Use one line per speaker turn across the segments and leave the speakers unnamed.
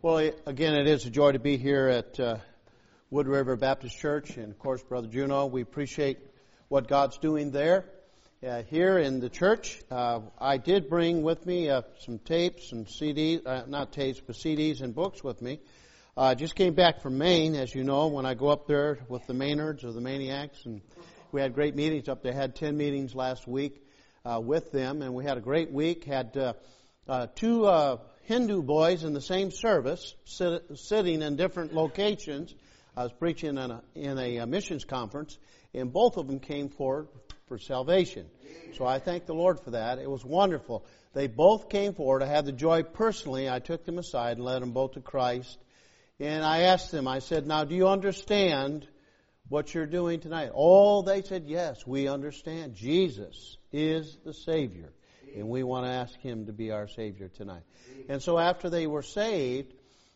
Well, again, it is a joy to be here at Wood River Baptist Church, and of course, Brother Juno, we appreciate what God's doing there. Here in the church, I did bring with me some tapes and CDs, not tapes, but CDs and books with me. I just came back from Maine, as you know, when I go up there with the Maynards or the Maniacs, and we had great meetings up there. Had 10 meetings last week with them, and we had a great week. Had two Hindu boys in the same service, sitting in different locations. I was preaching in a missions conference, and both of them came forward for salvation. So I thank the Lord for that. It was wonderful. They both came forward. I had the joy personally. I took them aside and led them both to Christ. And I asked them, I said, now do you understand what you're doing tonight? Oh, they said, yes, we understand. Jesus is the Savior. And we want to ask Him to be our Savior tonight. And so after they were saved,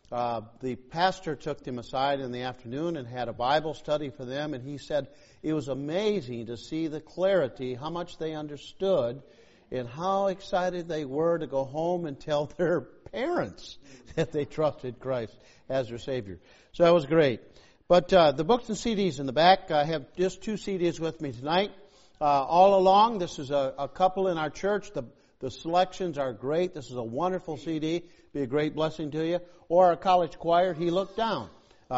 the pastor took them aside in the afternoon and had a Bible study for them. And he said it was amazing to see the clarity, how much they understood, and how excited they were to go home and tell their parents that they trusted Christ as their Savior. So that was great. But the books and CDs in the back, I have just two CDs with me tonight. All along, this is a couple in our church. The selections are great. This is a wonderful CD. Be a great blessing to you. Or our college choir, He Looked Down.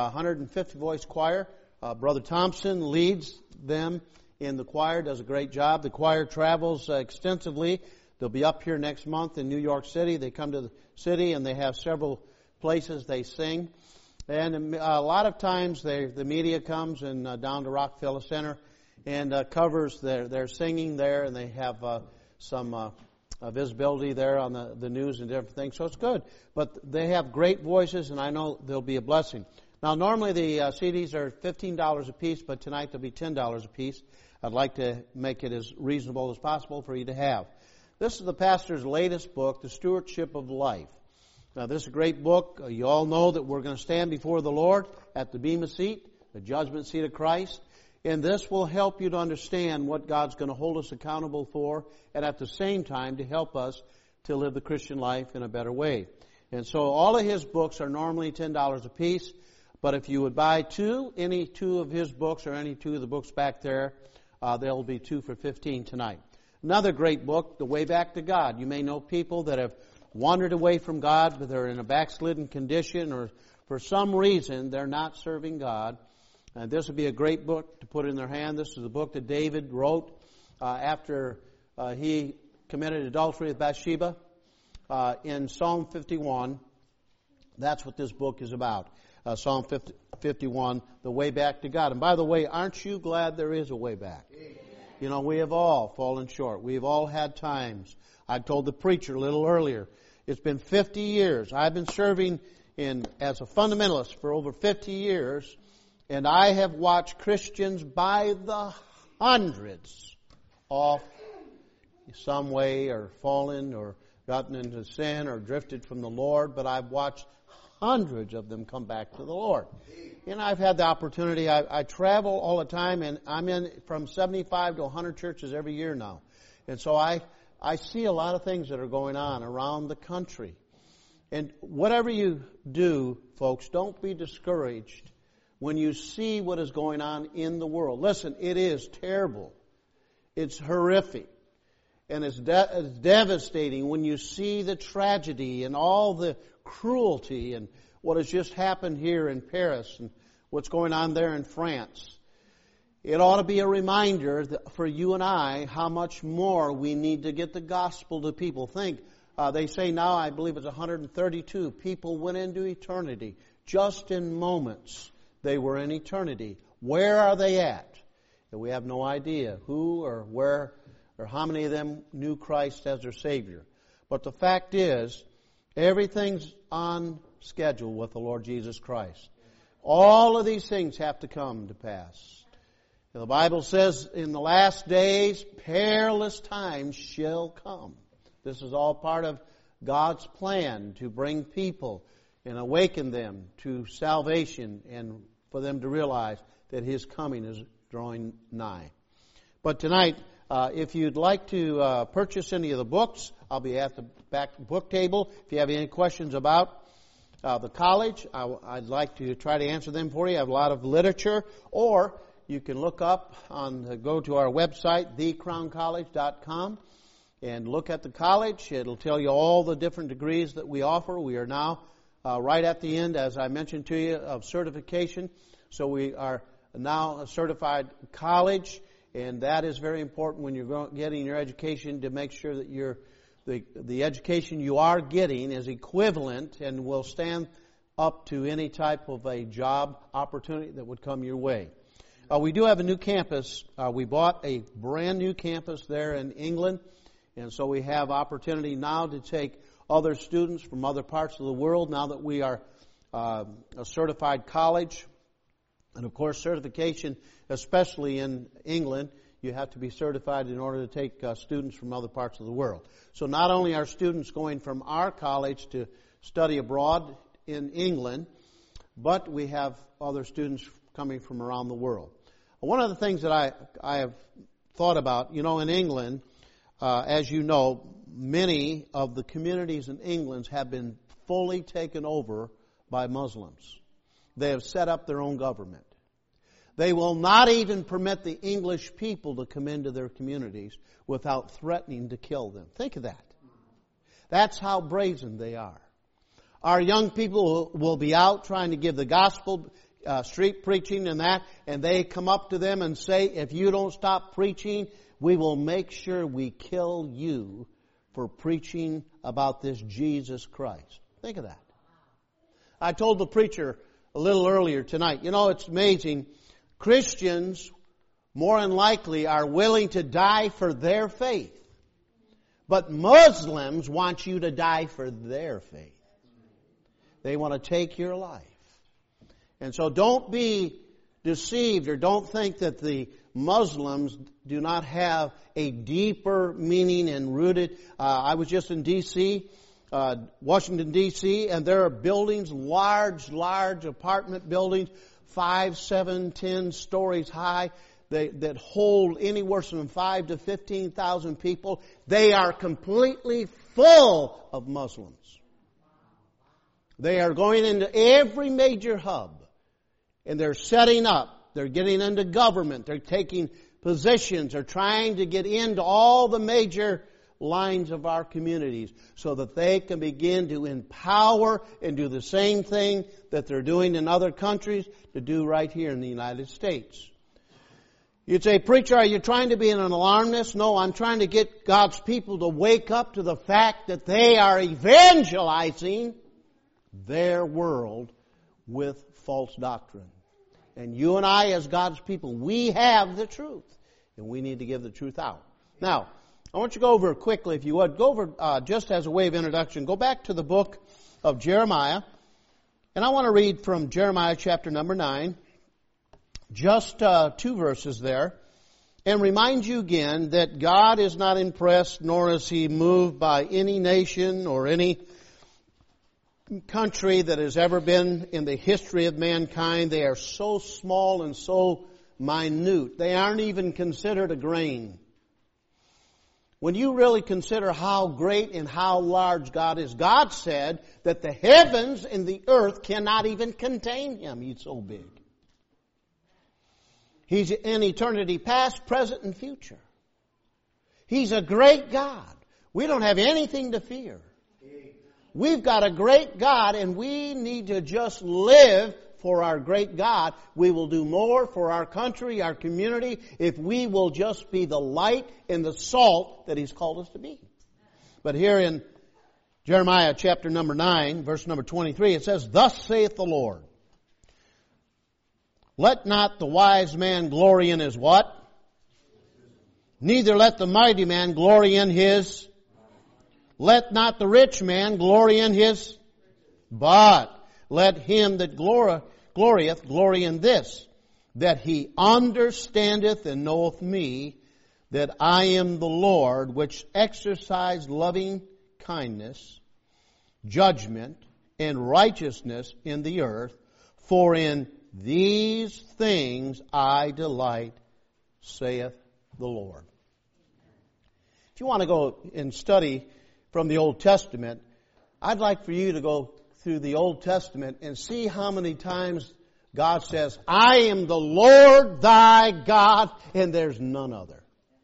150 voice choir. Brother Thompson leads them in the choir, does a great job. The choir travels extensively. They'll be up here next month in New York City. They come to the city and they have several places they sing. And a lot of times the media comes and down to Rockefeller Center and covers their singing there, and they have some visibility there on the news and different things. So it's good. But they have great voices, and I know they'll be a blessing. Now, normally the CDs are $15 a piece, but tonight they'll be $10 a piece. I'd like to make it as reasonable as possible for you to have. This is the pastor's latest book, The Stewardship of Life. Now, this is a great book. You all know that we're going to stand before the Lord at the Bema seat, the judgment seat of Christ. And this will help you to understand what God's going to hold us accountable for, and at the same time to help us to live the Christian life in a better way. And so all of his books are normally $10 a piece, but if you would buy any two of his books or any two of the books back there, they'll be two for $15 tonight. Another great book, The Way Back to God. You may know people that have wandered away from God, but they're in a backslidden condition, or for some reason they're not serving God. And this would be a great book to put in their hand. This is a book that David wrote after he committed adultery with Bathsheba in Psalm 51. That's what this book is about. Psalm 51, the way back to God. And by the way, aren't you glad there is a way back? Amen. You know, we have all fallen short. We've all had times. I told the preacher a little earlier, it's been 50 years. I've been serving as a fundamentalist for over 50 years. And I have watched Christians by the hundreds off some way, or fallen, or gotten into sin, or drifted from the Lord. But I've watched hundreds of them come back to the Lord. And I've had the opportunity. I travel all the time, and I'm in from 75 to 100 churches every year now. And so I see a lot of things that are going on around the country. And whatever you do, folks, don't be discouraged when you see what is going on in the world. Listen, it is terrible. It's horrific. And it's devastating when you see the tragedy and all the cruelty and what has just happened here in Paris and what's going on there in France. It ought to be a reminder for you and I how much more we need to get the gospel to people. Think, they say now, I believe it's 132 people went into eternity just in moments. They were in eternity. Where are they at? And we have no idea who or where or how many of them knew Christ as their Savior. But the fact is, everything's on schedule with the Lord Jesus Christ. All of these things have to come to pass. The Bible says in the last days, perilous times shall come. This is all part of God's plan to bring people and awaken them to salvation and for them to realize that His coming is drawing nigh. But tonight, if you'd like to purchase any of the books, I'll be at the back book table. If you have any questions about the college. I'd like to try to answer them for you. I have a lot of literature. Or you can look up go to our website, thecrowncollege.com, and look at the college. It'll tell you all the different degrees that we offer. We are now right at the end, as I mentioned to you, of certification. So we are now a certified college, and that is very important when you're getting your education, to make sure that the education you are getting is equivalent and will stand up to any type of a job opportunity that would come your way. We do have a new campus. We bought a brand new campus there in England, and so we have opportunity now to take other students from other parts of the world now that we are a certified college. And of course, certification, especially in England, you have to be certified in order to take students from other parts of the world. So not only are students going from our college to study abroad in England, but we have other students coming from around the world. One of the things that I have thought about, in England, as you know, many of the communities in England have been fully taken over by Muslims. They have set up their own government. They will not even permit the English people to come into their communities without threatening to kill them. Think of that. That's how brazen they are. Our young people will be out trying to give the gospel, street preaching and that, and they come up to them and say, if you don't stop preaching, we will make sure we kill you for preaching about this Jesus Christ. Think of that. I told the preacher a little earlier tonight, it's amazing. Christians, more than likely, are willing to die for their faith. But Muslims want you to die for their faith. They want to take your life. And so don't be deceived, or don't think that the Muslims do not have a deeper meaning and rooted. I was just in D.C., Washington, D.C., and there are buildings, large apartment buildings, 5, 7, 10 stories high, that hold anywhere from 5 to 15,000 people. They are completely full of Muslims. They are going into every major hub, and they're setting up. They're getting into government. They're taking positions. They're trying to get into all the major lines of our communities so that they can begin to empower and do the same thing that they're doing in other countries to do right here in the United States. You'd say, preacher, are you trying to be an alarmist? No, I'm trying to get God's people to wake up to the fact that they are evangelizing their world with false doctrine. And you and I, as God's people, we have the truth, and we need to give the truth out. Now, I want you to go over quickly, if you would. Go over, just as a way of introduction, go back to the book of Jeremiah. And I want to read from Jeremiah chapter number 9, just 2 verses there, and remind you again that God is not impressed, nor is He moved by any nation or any country that has ever been in the history of mankind. They are so small and so minute. They aren't even considered a grain. When you really consider how great and how large God is, God said that the heavens and the earth cannot even contain Him. He's so big. He's in eternity past, present, and future. He's a great God. We don't have anything to fear. We've got a great God, and we need to just live for our great God. We will do more for our country, our community, if we will just be the light and the salt that He's called us to be. But here in Jeremiah chapter number 9, verse number 23, it says, Thus saith the Lord, let not the wise man glory in his what? Neither let the mighty man glory in his. Let not the rich man glory in his. But let him that glorieth glory in this, that he understandeth and knoweth me, that I am the Lord, which exercise loving kindness, judgment, and righteousness in the earth. For in these things I delight, saith the Lord. If you want to go and study from the Old Testament, I'd like for you to go through the Old Testament and see how many times God says, I am the Lord thy God, and there's none other.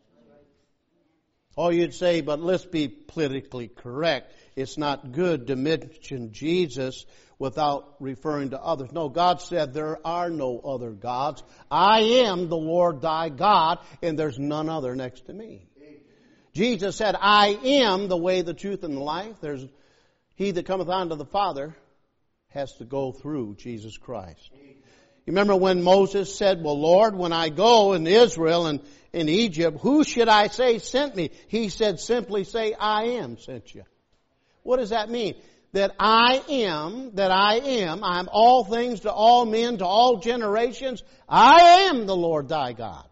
Oh, you'd say, but let's be politically correct. It's not good to mention Jesus without referring to others. No, God said there are no other gods. I am the Lord thy God, and there's none other next to me. Jesus said, I am the way, the truth, and the life. There's he that cometh unto the Father has to go through Jesus Christ. You remember when Moses said, well, Lord, when I go in Israel and in Egypt, who should I say sent me? He said, simply say, I am sent you. What does that mean? That I am, I'm all things to all men, to all generations. I am the Lord thy God.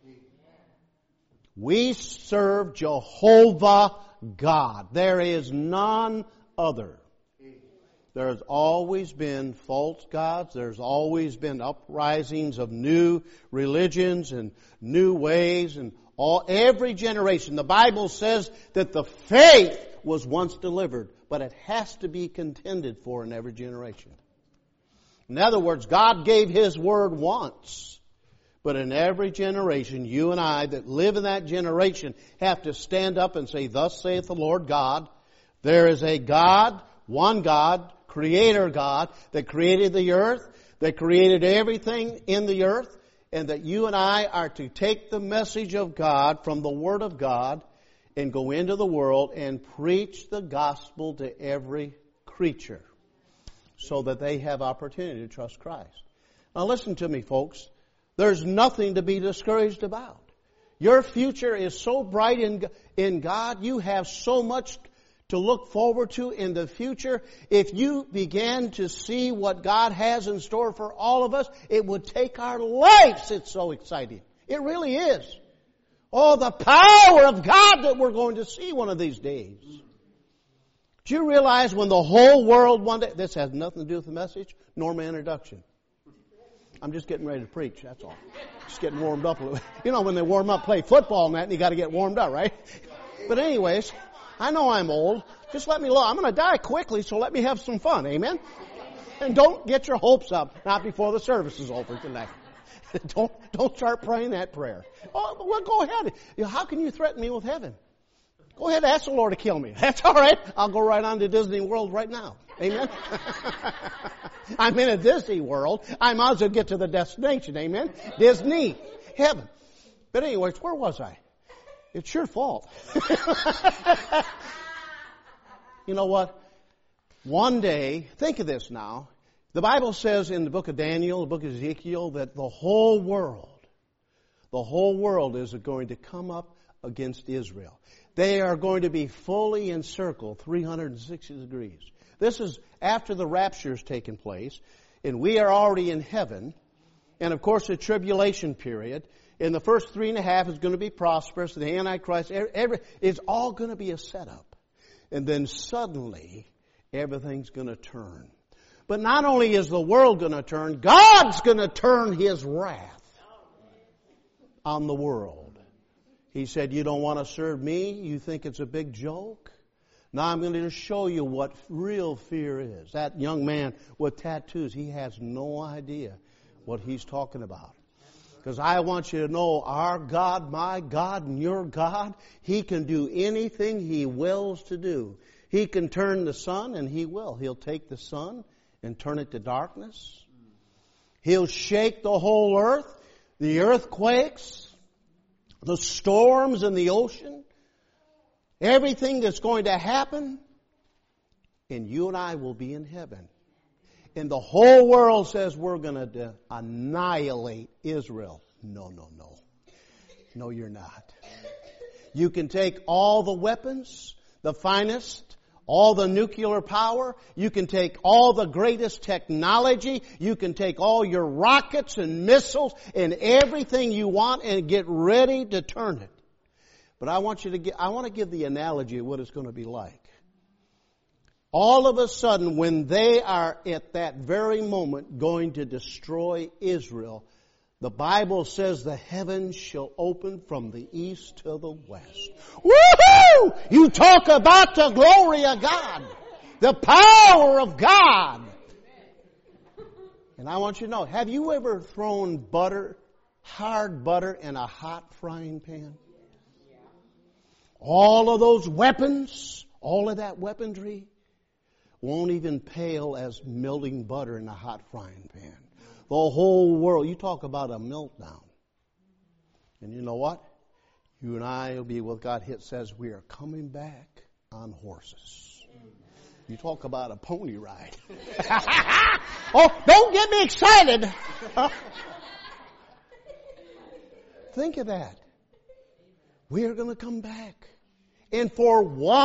We serve Jehovah God. There is none other. There's always been false gods. There's always been uprisings of new religions and new ways, and every generation. The Bible says that the faith was once delivered, but it has to be contended for in every generation. In other words, God gave His word once, but in every generation, you and I that live in that generation have to stand up and say, thus saith the Lord God. There is a God, one God, Creator God, that created the earth, that created everything in the earth, and that you and I are to take the message of God from the Word of God and go into the world and preach the gospel to every creature so that they have opportunity to trust Christ. Now listen to me, folks. There's nothing to be discouraged about. Your future is so bright in God. You have so much to look forward to in the future. If you began to see what God has in store for all of us, it would take our lives. It's so exciting. It really is. Oh, the power of God that we're going to see one of these days. Do you realize when the whole world one day, this has nothing to do with the message, nor my introduction. I'm just getting ready to preach, that's all. Just getting warmed up a little. You know, when they warm up, play football and that, and you got to get warmed up, right? But anyways, I know I'm old. Just let me look. I'm going to die quickly, so let me have some fun. Amen? And don't get your hopes up, not before the service is over tonight. Don't start praying that prayer. Oh, well, go ahead. How can you threaten me with heaven? Go ahead, ask the Lord to kill me. That's all right. I'll go right on to Disney World right now. Amen? I'm in a Disney World. I might as well get to the destination. Amen? Disney. Heaven. But anyways, where was I? It's your fault. You know what? One day, think of this now. The Bible says in the book of Daniel, the book of Ezekiel, that the whole world is going to come up against Israel. They are going to be fully encircled 360 degrees. This is after the rapture has taken place, and we are already in heaven. And of course, the tribulation period. In the first 3.5 is going to be prosperous. The Antichrist, it's all going to be a setup. And then suddenly, everything's going to turn. But not only is the world going to turn, God's going to turn His wrath on the world. He said, you don't want to serve me? You think it's a big joke? Now I'm going to just show you what real fear is. That young man with tattoos, he has no idea what he's talking about. Because I want you to know our God, my God, and your God, He can do anything He wills to do. He can turn the sun, and He will. He'll take the sun and turn it to darkness. He'll shake the whole earth, the earthquakes, the storms in the ocean, everything that's going to happen, and you and I will be in heaven. And the whole world says we're going to annihilate Israel. No. No, you're not. You can take all the weapons, the finest, all the nuclear power. You can take all the greatest technology. You can take all your rockets and missiles and everything you want and get ready to turn it. But I want to give the analogy of what it's going to be like. All of a sudden, when they are at that very moment going to destroy Israel, the Bible says the heavens shall open from the east to the west. Woohoo! You talk about the glory of God. The power of God. And I want you to know, have you ever thrown butter, hard butter, in a hot frying pan? All of those weapons, all of that weaponry won't even pale as melting butter in a hot frying pan. The whole world, you talk about a meltdown. And you know what? You and I will be with God. It says we are coming back on horses. You talk about a pony ride. Oh, don't get me excited. Think of that. We are going to come back. And for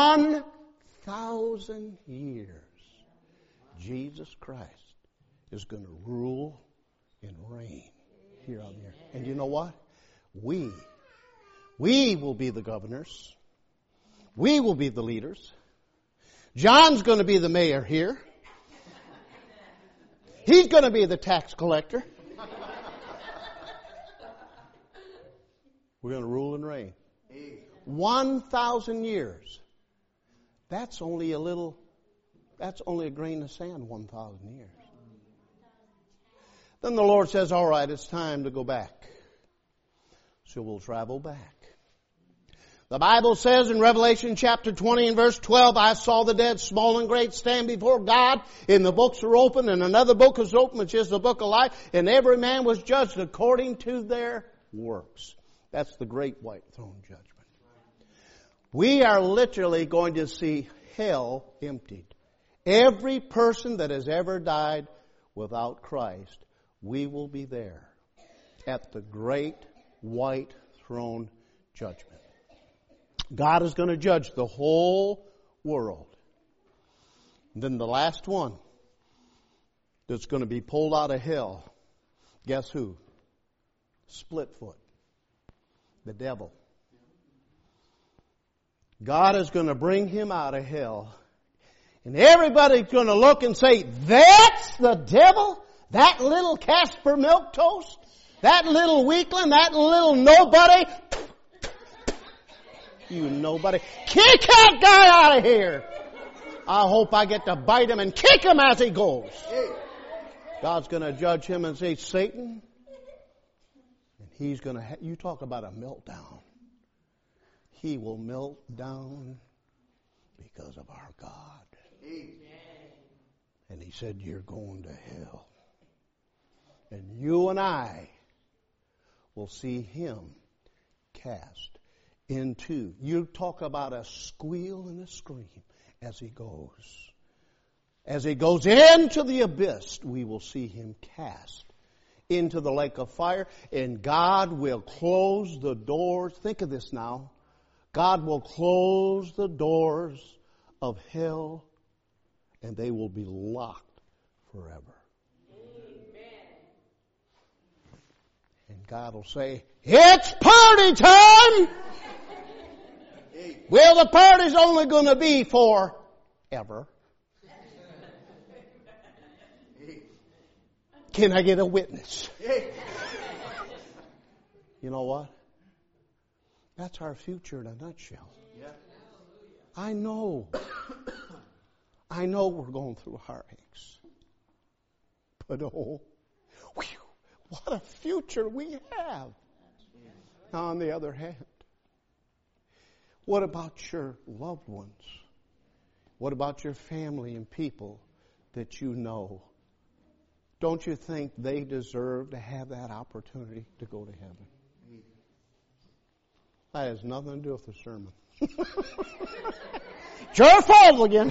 1,000 years, Jesus Christ is going to rule and reign here on the earth. And you know what? We will be the governors. We will be the leaders. John's going to be the mayor here. He's going to be the tax collector. We're going to rule and reign. 1,000 years. That's only a grain of sand, 1,000 years. Then the Lord says, all right, it's time to go back. So we'll travel back. The Bible says in Revelation chapter 20 and verse 12, I saw the dead, small and great, stand before God, and the books were open, and another book was open, which is the book of life, and every man was judged according to their works. That's the great white throne judgment. We are literally going to see hell emptied. Every person that has ever died without Christ, we will be there at the great white throne judgment. God is going to judge the whole world. And then the last one that's going to be pulled out of hell, guess who? Split foot. The devil. God is going to bring him out of hell. And everybody's going to look and say, that's the devil? That little Casper Milquetoast? That little weakling? That little nobody? You nobody. Kick that guy out of here. I hope I get to bite him and kick him as he goes. God's going to judge him and say, Satan. And he's going to, you talk about a meltdown. He will melt down because of our God. And he said, you're going to hell. And you and I will see him cast into. You talk about a squeal and a scream as he goes. As he goes into the abyss, we will see him cast into the lake of fire. And God will close the doors. Think of this now. God will close the doors of hell, and they will be locked forever. Amen. And God will say, it's party time! Well, the party's only going to be forever. Can I get a witness? You know what? That's our future in a nutshell. I know we're going through heartaches. But what a future we have. Now, on the other hand, what about your loved ones? What about your family and people that you know? Don't you think they deserve to have that opportunity to go to heaven? That has nothing to do with the sermon. Your fault again.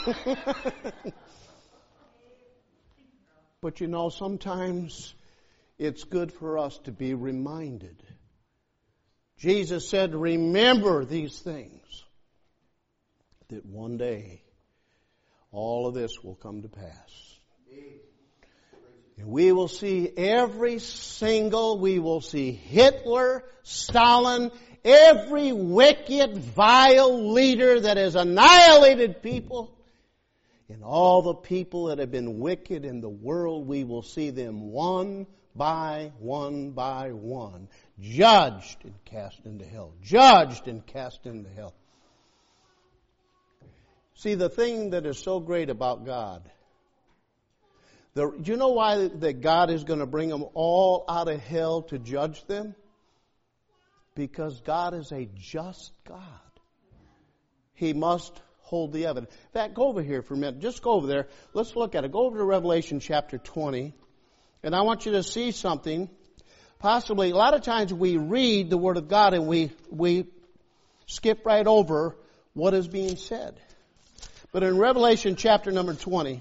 But you know, sometimes it's good for us to be reminded. Jesus said, remember these things, that one day all of this will come to pass. And we will see we will see Hitler, Stalin, every wicked, vile leader that has annihilated people, and all the people that have been wicked in the world, we will see them one by one, judged and cast into hell. Judged and cast into hell. See, the thing that is so great about God, do you know why that God is going to bring them all out of hell to judge them? Because God is a just God. He must hold the evidence. In fact, go over here for a minute. Just go over there. Let's look at it. Go over to Revelation chapter 20. And I want you to see something. Possibly, a lot of times we read the Word of God and we skip right over what is being said. But in Revelation chapter number 20,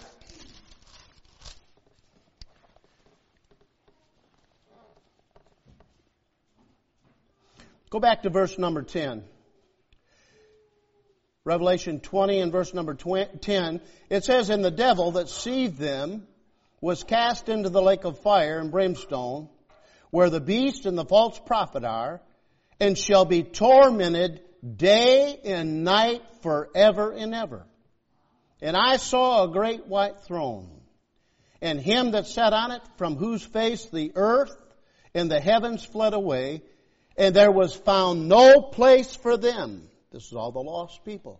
go back to verse number 10. Revelation 20 and verse number 10, it says, "And the devil that seethed them was cast into the lake of fire and brimstone, where the beast and the false prophet are, and shall be tormented day and night forever and ever. And I saw a great white throne, and him that sat on it, from whose face the earth and the heavens fled away, and there was found no place for them." This is all the lost people.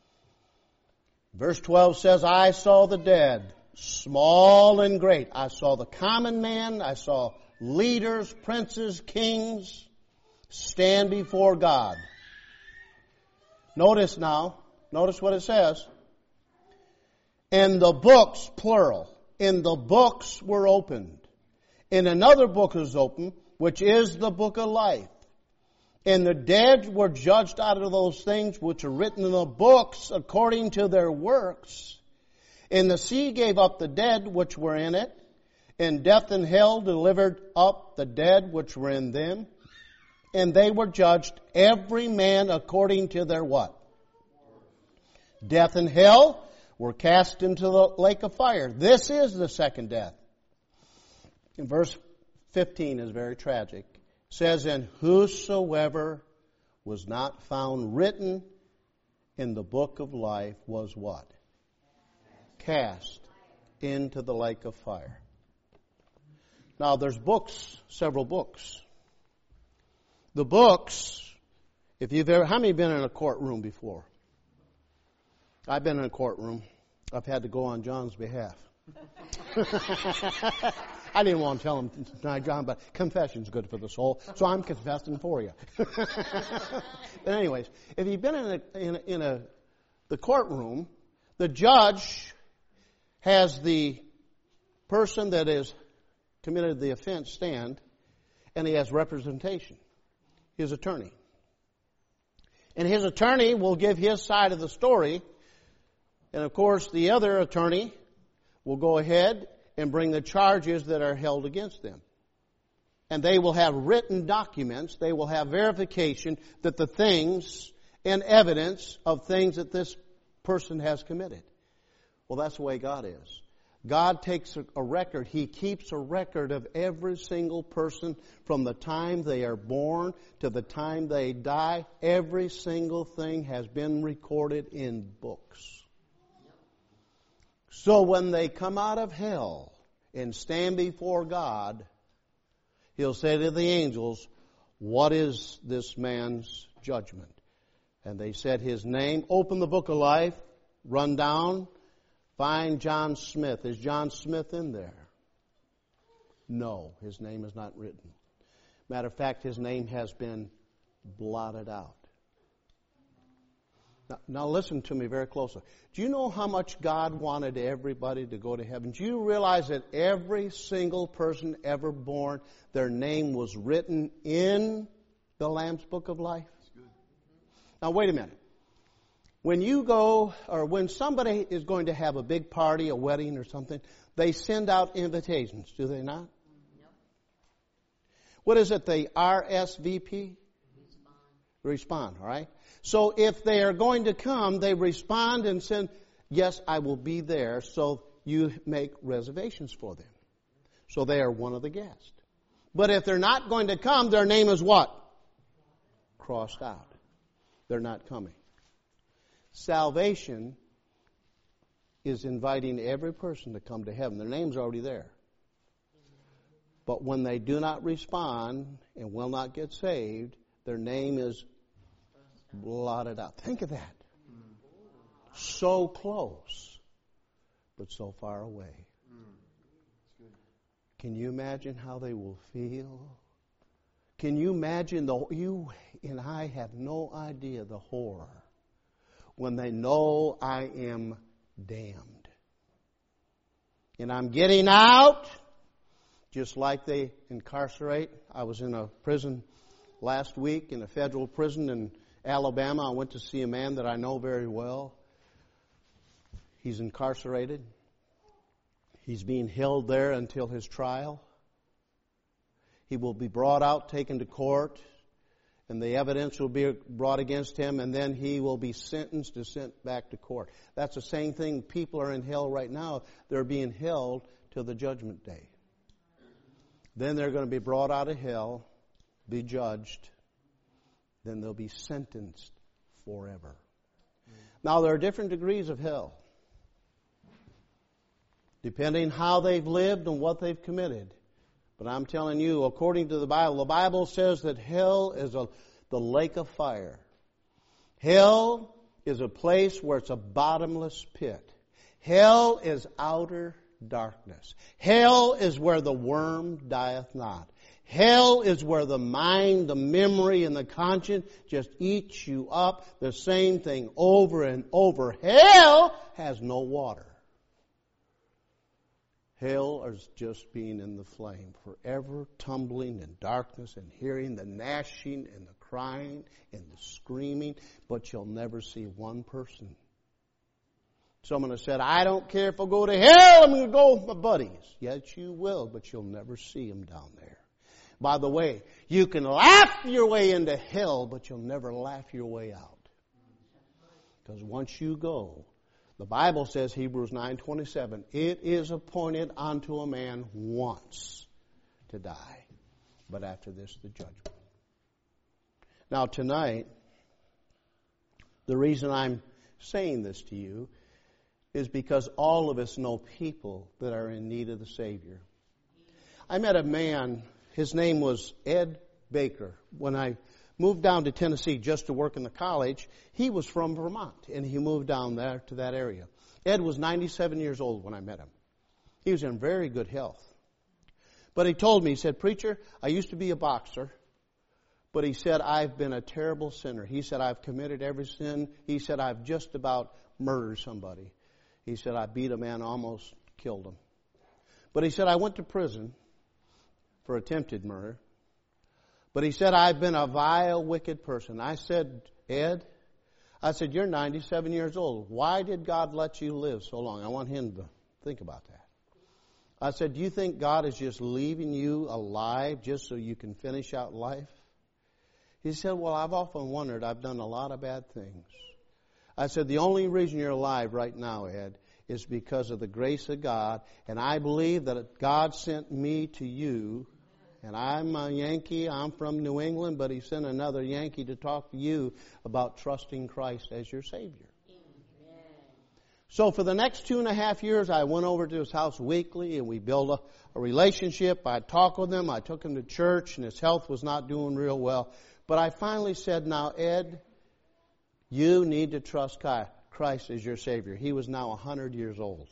Verse 12 says, "I saw the dead, small and great." I saw the common man. I saw leaders, princes, kings stand before God. Notice what it says. "And the books," plural, "and the books were opened. And another book is opened, which is the book of life. And the dead were judged out of those things which are written in the books according to their works. And the sea gave up the dead which were in it, and death and hell delivered up the dead which were in them. And they were judged, every man according to their" what? "Death and hell were cast into the lake of fire." This is the second death. And verse 15 is very tragic. It says, "And whosoever was not found written in the book of life was" what? "Cast into the lake of fire." Now there's books, several books. The books, if you've ever, how many have been in a courtroom before? I've been in a courtroom. I've had to go on John's behalf. I didn't want to tell him tonight, John, but confession's good for the soul, so I'm confessing for you. But anyways, if you've been in the courtroom, the judge has the person that has committed the offense stand, and he has representation, his attorney. And his attorney will give his side of the story, and of course the other attorney will go ahead and bring the charges that are held against them. And they will have written documents, they will have verification that the things and evidence of things that this person has committed. Well, that's the way God is. God takes a record. He keeps a record of every single person from the time they are born to the time they die. Every single thing has been recorded in books. So when they come out of hell and stand before God, He'll say to the angels, "What is this man's judgment?" And they said his name. Open the book of life, run down, find John Smith. Is John Smith in there? No, his name is not written. Matter of fact, his name has been blotted out. Now listen to me very closely. Do you know how much God wanted everybody to go to heaven? Do you realize that every single person ever born, their name was written in the Lamb's Book of Life? Now wait a minute. When you go, or when somebody is going to have a big party, a wedding or something, they send out invitations, do they not? Yep. What is it, they RSVP? Respond, all right? So if they are going to come, they respond and send, "Yes, I will be there," so you make reservations for them. So they are one of the guests. But if they're not going to come, their name is what? Crossed out. They're not coming. Salvation is inviting every person to come to heaven. Their name's already there. But when they do not respond and will not get saved, their name is blotted out. Think of that. So close, but so far away. Can you imagine how they will feel? Can you imagine you and I have no idea the horror when they know I am damned. And I'm getting out, just like they incarcerate. I was in a prison last week, in a federal prison in Alabama. I went to see a man that I know very well. He's incarcerated. He's being held there until his trial. He will be brought out, taken to court, and the evidence will be brought against him, and then he will be sentenced and sent back to court. That's the same thing. People are in hell right now. They're being held till the judgment day. Then they're going to be brought out of hell, be judged. Then they'll be sentenced forever. Now, there are different degrees of hell, depending how they've lived and what they've committed. But I'm telling you, according to the Bible says that hell is the lake of fire. Hell is a place where it's a bottomless pit. Hell is outer darkness. Hell is where the worm dieth not. Hell is where the mind, the memory, and the conscience just eats you up. The same thing over and over. Hell has no water. Hell is just being in the flame, forever tumbling in darkness and hearing the gnashing and the crying and the screaming, but you'll never see one person. Someone has said, I don't care if I go to hell, I'm going to go with my buddies. Yes, you will, but you'll never see them down there. By the way, you can laugh your way into hell, but you'll never laugh your way out. Because once you go, the Bible says, Hebrews 9:27, it is appointed unto a man once to die, but after this the judgment. Now tonight, the reason I'm saying this to you is because all of us know people that are in need of the Savior. I met a man, his name was Ed Baker. When I moved down to Tennessee just to work in the college, he was from Vermont, and he moved down there to that area. Ed was 97 years old when I met him. He was in very good health. But he told me, he said, Preacher, I used to be a boxer, but he said, I've been a terrible sinner. He said, I've committed every sin. He said, I've just about murdered somebody. He said, I beat a man, almost killed him. But he said, I went to prison for attempted murder. But he said, I've been a vile, wicked person. I said, Ed, you're 97 years old. Why did God let you live so long? I want him to think about that. I said, do you think God is just leaving you alive just so you can finish out life? He said, well, I've often wondered. I've done a lot of bad things. I said, the only reason you're alive right now, Ed, is because of the grace of God. And I believe that God sent me to you. And I'm a Yankee. I'm from New England. But He sent another Yankee to talk to you about trusting Christ as your Savior. So for the next 2.5 years, I went over to his house weekly, and we built a relationship. I talked with him. I took him to church, and his health was not doing real well. But I finally said, now, Ed, you need to trust Christ as your Savior. He was now 100 years old.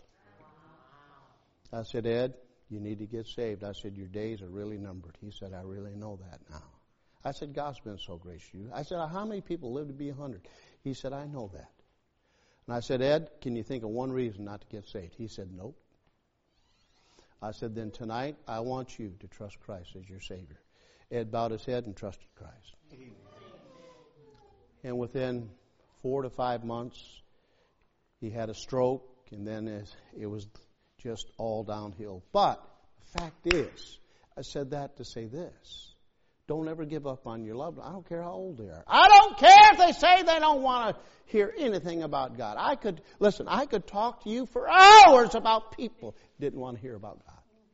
I said, Ed, you need to get saved. I said, your days are really numbered. He said, I really know that now. I said, God's been so gracious to you. I said, how many people live to be 100? He said, I know that. And I said, Ed, can you think of one reason not to get saved? He said, nope. I said, then tonight, I want you to trust Christ as your Savior. Ed bowed his head and trusted Christ. Amen. And within 4 to 5 months, he had a stroke, and then it was just all downhill. But the fact is, I said that to say this. Don't ever give up on your loved one. I don't care how old they are. I don't care if they say they don't want to hear anything about God. I could talk to you for hours about people who didn't want to hear about God.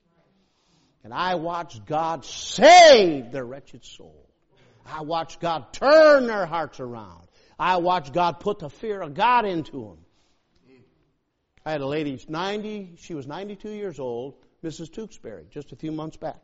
And I watched God save their wretched soul. I watched God turn their hearts around. I watched God put the fear of God into them. I had a lady, she was 92 years old, Mrs. Tewksbury, just a few months back.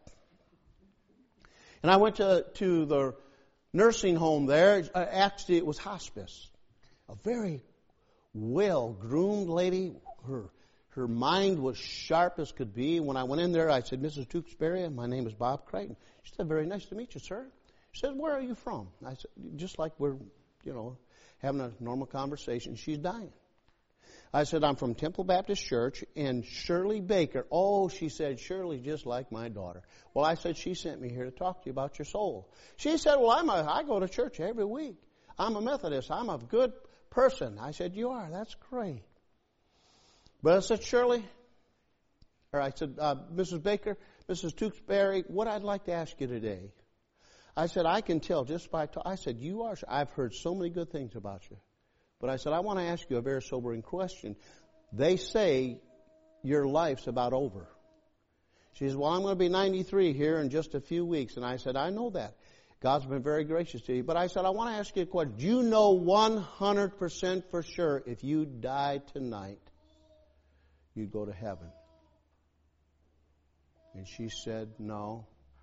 And I went to the nursing home there. Actually, it was hospice. A very well-groomed lady. Her mind was sharp as could be. When I went in there, I said, Mrs. Tewksbury, my name is Bob Crichton. She said, very nice to meet you, sir. She said, where are you from? I said, just like we're, having a normal conversation. She's dying. I said, I'm from Temple Baptist Church, and Shirley Baker. Oh, she said, Shirley, just like my daughter. Well, I said, she sent me here to talk to you about your soul. She said, well, I go to church every week. I'm a Methodist. I'm a good person. I said, you are. That's great. But I said, Shirley, or I said, Mrs. Baker, Mrs. Tewksbury, what I'd like to ask you today. I said, I can tell just by I said, you are. I've heard so many good things about you. But I said, I want to ask you a very sobering question. They say your life's about over. She says, well, I'm going to be 93 here in just a few weeks. And I said, I know that. God's been very gracious to you. But I said, I want to ask you a question. Do you know 100% for sure if you died tonight, you'd go to heaven? And she said, no.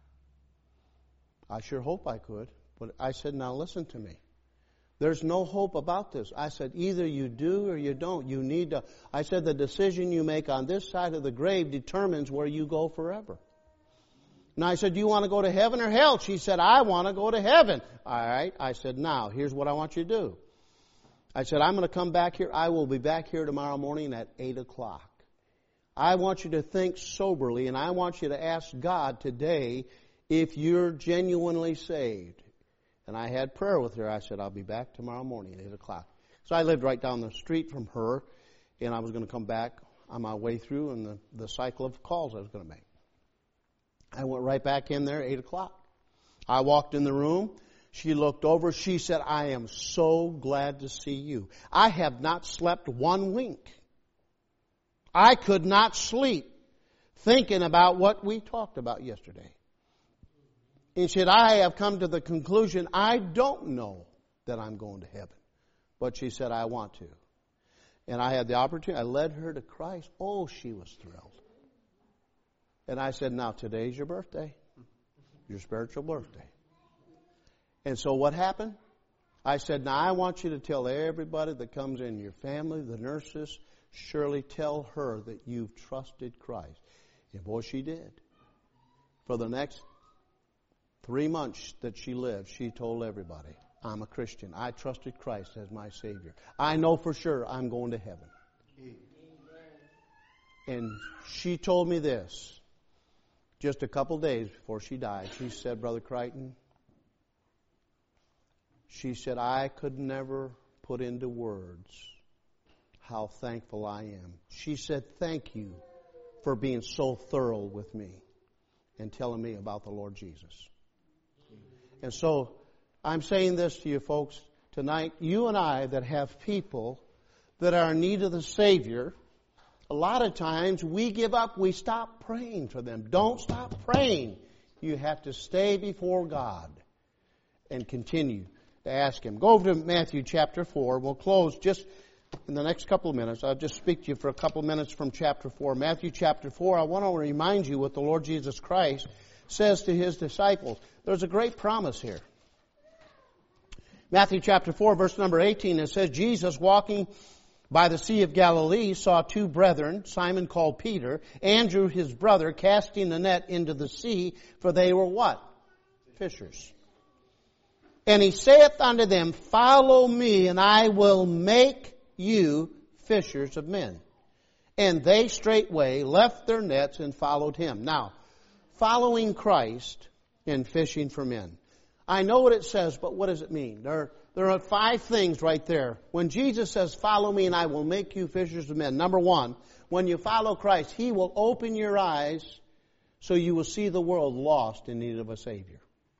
I sure hope I could. But I said, now listen to me. There's no hope about this. I said, either you do or you don't. You need to. I said, the decision you make on this side of the grave determines where you go forever. And I said, do you want to go to heaven or hell? She said, I want to go to heaven. All right. I said, now, here's what I want you to do. I said, I'm going to come back here. I will be back here tomorrow morning at 8 o'clock. I want you to think soberly, and I want you to ask God today if you're genuinely saved. And I had prayer with her. I said, I'll be back tomorrow morning at 8 o'clock. So I lived right down the street from her, and I was going to come back on my way through in the cycle of calls I was going to make. I went right back in there at 8 o'clock. I walked in the room. She looked over. She said, I am so glad to see you. I have not slept one wink. I could not sleep thinking about what we talked about yesterday. And she said, I have come to the conclusion I don't know that I'm going to heaven. But she said, I want to. And I had the opportunity. I led her to Christ. Oh, she was thrilled. And I said, now today's your birthday. Your spiritual birthday. And so what happened? I said, now I want you to tell everybody that comes in, your family, the nurses, surely tell her that you've trusted Christ. And boy, she did. For the next 3 months that she lived, she told everybody, I'm a Christian. I trusted Christ as my Savior. I know for sure I'm going to heaven. And she told me this just a couple days before she died. She said, Brother Crichton, she said, I could never put into words how thankful I am. She said, thank you for being so thorough with me and telling me about the Lord Jesus. And so I'm saying this to you folks tonight. You and I that have people that are in need of the Savior, a lot of times we give up. We stop praying for them. Don't stop praying. You have to stay before God and continue to ask Him. Go over to Matthew chapter 4. We'll close just in the next couple of minutes. I'll just speak to you for a couple of minutes from chapter 4. Matthew chapter 4, I want to remind you what the Lord Jesus Christ says to His disciples. There's a great promise here. Matthew chapter 4, verse number 18, it says, Jesus walking by the Sea of Galilee saw two brethren, Simon called Peter, Andrew his brother, casting the net into the sea, for they were what? Fishers. And he saith unto them, follow me, and I will make you fishers of men. And they straightway left their nets and followed him. Now, following Christ and fishing for men. I know what it says, but what does it mean? There are 5 things right there. When Jesus says, follow me and I will make you fishers of men. Number 1, when you follow Christ, He will open your eyes so you will see the world lost in need of a Savior.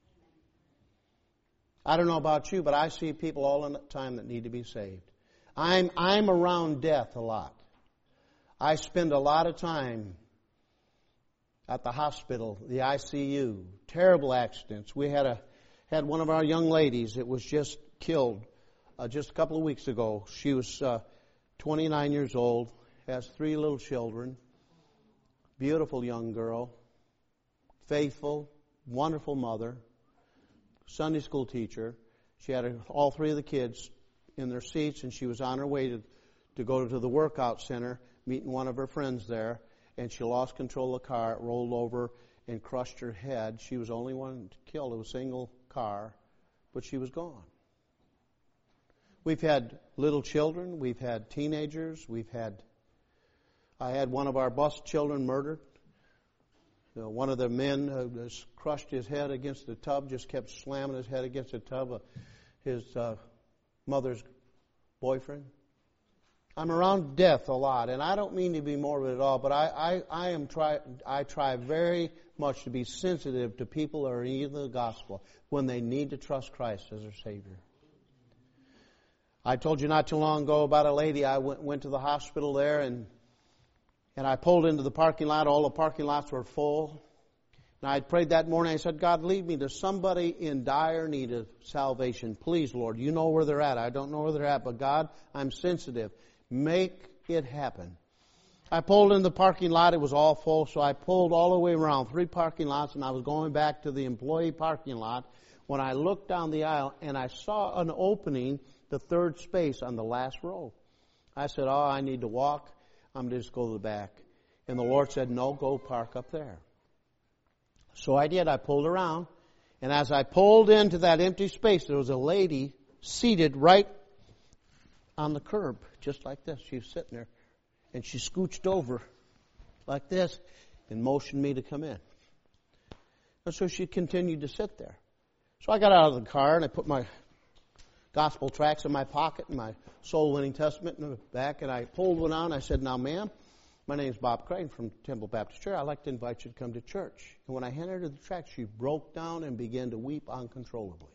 I don't know about you, but I see people all the time that need to be saved. I'm around death a lot. I spend a lot of time at the hospital, the ICU, terrible accidents. We had one of our young ladies that was just killed just a couple of weeks ago. She was 29 years old, has 3 little children, beautiful young girl, faithful, wonderful mother, Sunday school teacher. She had all 3 of the kids in their seats, and she was on her way to go to the workout center, meeting one of her friends there, and she lost control of the car, it rolled over and crushed her head. She was the only one killed. It was a single car, but she was gone. We've had little children. We've had teenagers. I had one of our bus children murdered. One of the men just crushed his head against the tub, just kept slamming his head against the tub of his mother's boyfriend. I'm around death a lot, and I don't mean to be morbid at all, but I try very much to be sensitive to people that are in need of the gospel when they need to trust Christ as their Savior. I told you not too long ago about a lady. I went to the hospital there, and I pulled into the parking lot. All the parking lots were full. And I prayed that morning. I said, God, lead me to somebody in dire need of salvation. Please, Lord, you know where they're at. I don't know where they're at, but God, I'm sensitive. Make it happen. I pulled in the parking lot. It was all full, so I pulled all the way around 3 parking lots, and I was going back to the employee parking lot when I looked down the aisle, and I saw an opening, the 3rd space on the last row. I said, I need to walk. I'm going to just go to the back. And the Lord said, no, go park up there. So I did. I pulled around. And as I pulled into that empty space, there was a lady seated right on the curb, just like this. She was sitting there. And she scooched over like this and motioned me to come in. And so she continued to sit there. So I got out of the car and I put my gospel tracts in my pocket and my Soul Winning Testament in the back, and I pulled one out and I said, now, ma'am, my name's Bob Creighton from Temple Baptist Church. I'd like to invite you to come to church. And when I handed her the tract, she broke down and began to weep uncontrollably.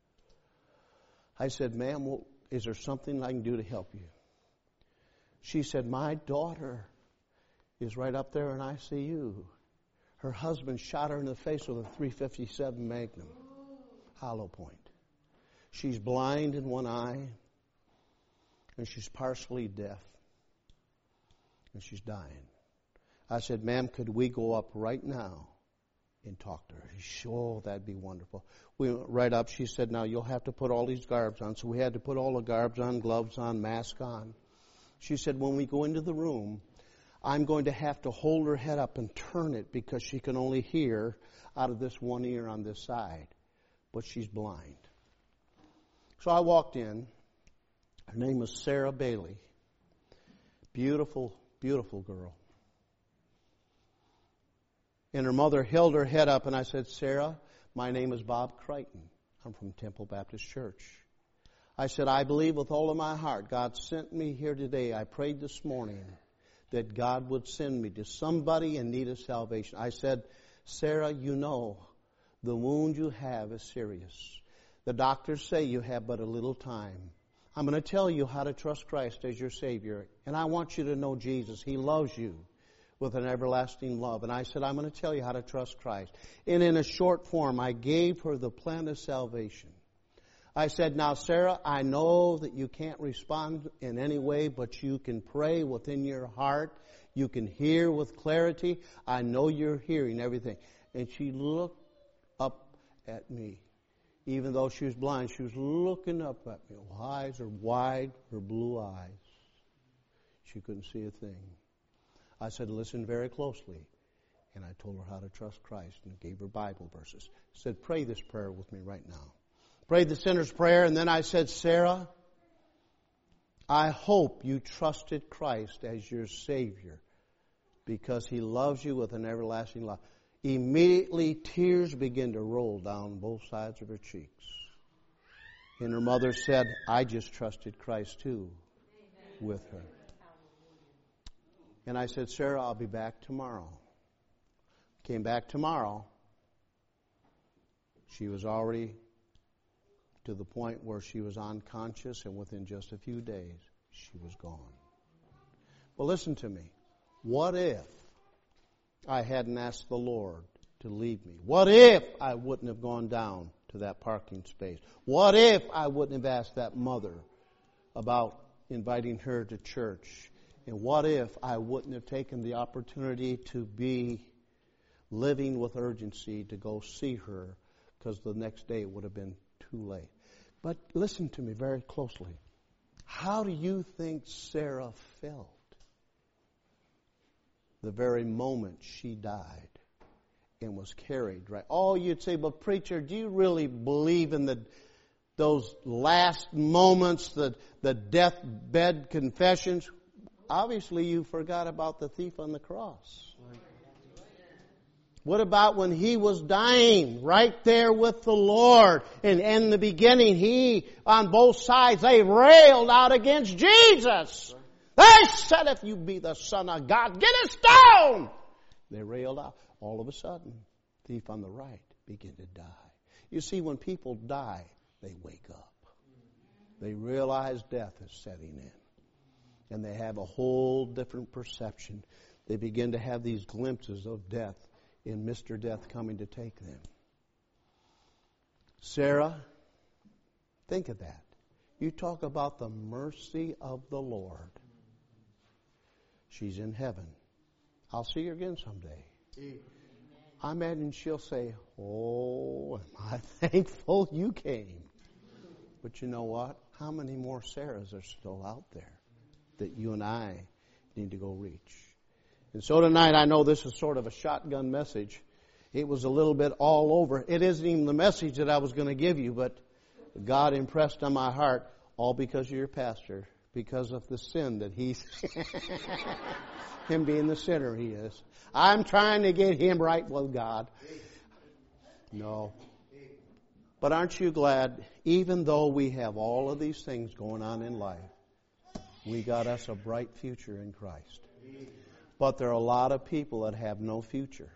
I said, ma'am, is there something I can do to help you? She said, my daughter is right up there in ICU. Her husband shot her in the face with a .357 Magnum, hollow point. She's blind in one eye, and she's partially deaf, and she's dying. I said, ma'am, could we go up right now and talk to her? She said, oh, that'd be wonderful. We went right up. She said, now you'll have to put all these garbs on. So we had to put all the garbs on, gloves on, mask on. She said, when we go into the room, I'm going to have to hold her head up and turn it because she can only hear out of this one ear on this side, but she's blind. So I walked in. Her name was Sarah Bailey. Beautiful, beautiful girl. And her mother held her head up, and I said, Sarah, my name is Bob Creighton. I'm from Temple Baptist Church. I said, I believe with all of my heart God sent me here today. I prayed this morning that God would send me to somebody in need of salvation. I said, Sarah, you know the wound you have is serious. The doctors say you have but a little time. I'm going to tell you how to trust Christ as your Savior. And I want you to know Jesus. He loves you with an everlasting love. And I said, I'm going to tell you how to trust Christ. And in a short form, I gave her the plan of salvation. I said, now, Sarah, I know that you can't respond in any way, but you can pray within your heart. You can hear with clarity. I know you're hearing everything. And she looked up at me. Even though she was blind, she was looking up at me. Her eyes are wide, her blue eyes. She couldn't see a thing. I said, listen very closely. And I told her how to trust Christ and gave her Bible verses. I said, pray this prayer with me right now. Prayed the sinner's prayer, and then I said, Sarah, I hope you trusted Christ as your Savior because He loves you with an everlasting love. Immediately, tears began to roll down both sides of her cheeks. And her mother said, I just trusted Christ too with her. And I said, Sarah, I'll be back tomorrow. Came back tomorrow. She was already to the point where she was unconscious, and within just a few days, she was gone. Well, listen to me. What if I hadn't asked the Lord to lead me? What if I wouldn't have gone down to that parking space? What if I wouldn't have asked that mother about inviting her to church? And what if I wouldn't have taken the opportunity to be living with urgency to go see her because the next day would have been too late? But listen to me very closely. How do you think Sarah felt the very moment she died and was carried, right? Oh, you'd say, but preacher, do you really believe in those last moments, the deathbed confessions? Obviously, you forgot about the thief on the cross. What about when he was dying right there with the Lord? And in the beginning, on both sides, they railed out against Jesus. They said, if you be the Son of God, get a stone. They railed out. All of a sudden, the thief on the right began to die. You see, when people die, they wake up. They realize death is setting in. And they have a whole different perception. They begin to have these glimpses of death in Mr. Death coming to take them. Sarah, think of that. You talk about the mercy of the Lord. She's in heaven. I'll see her again someday. I imagine she'll say, oh, am I thankful you came. But you know what? How many more Sarahs are still out there that you and I need to go reach? And so tonight, I know this is sort of a shotgun message. It was a little bit all over. It isn't even the message that I was going to give you, but God impressed on my heart, all because of your pastor, because of the sin that he's, him being the sinner he is. I'm trying to get him right with God. No. But aren't you glad, even though we have all of these things going on in life, we got us a bright future in Christ. But there are a lot of people that have no future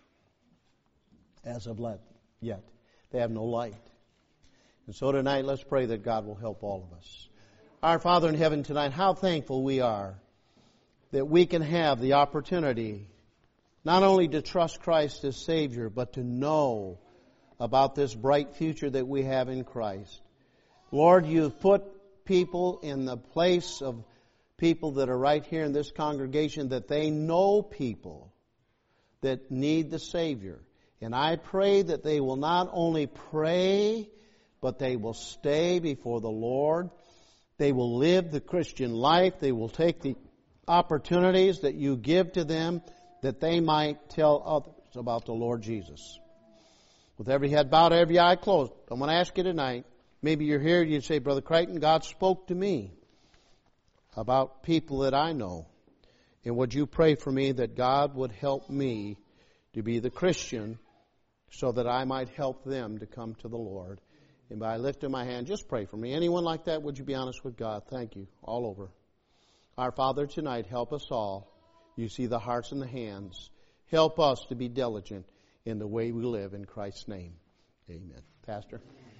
as of yet. They have no light. And so tonight, let's pray that God will help all of us. Our Father in heaven tonight, how thankful we are that we can have the opportunity not only to trust Christ as Savior, but to know about this bright future that we have in Christ. Lord, you've put people in the place of people that are right here in this congregation, that they know people that need the Savior. And I pray that they will not only pray, but they will stay before the Lord. They will live the Christian life. They will take the opportunities that you give to them, that they might tell others about the Lord Jesus. With every head bowed, every eye closed, I'm going to ask you tonight, maybe you're here and you say, Brother Crichton, God spoke to me about people that I know. And would you pray for me that God would help me to be the Christian so that I might help them to come to the Lord? And by lifting my hand, just pray for me. Anyone like that, would you be honest with God? Thank you. All over. Our Father, tonight, help us all. You see the hearts and the hands. Help us to be diligent in the way we live in Christ's name. Amen. Pastor?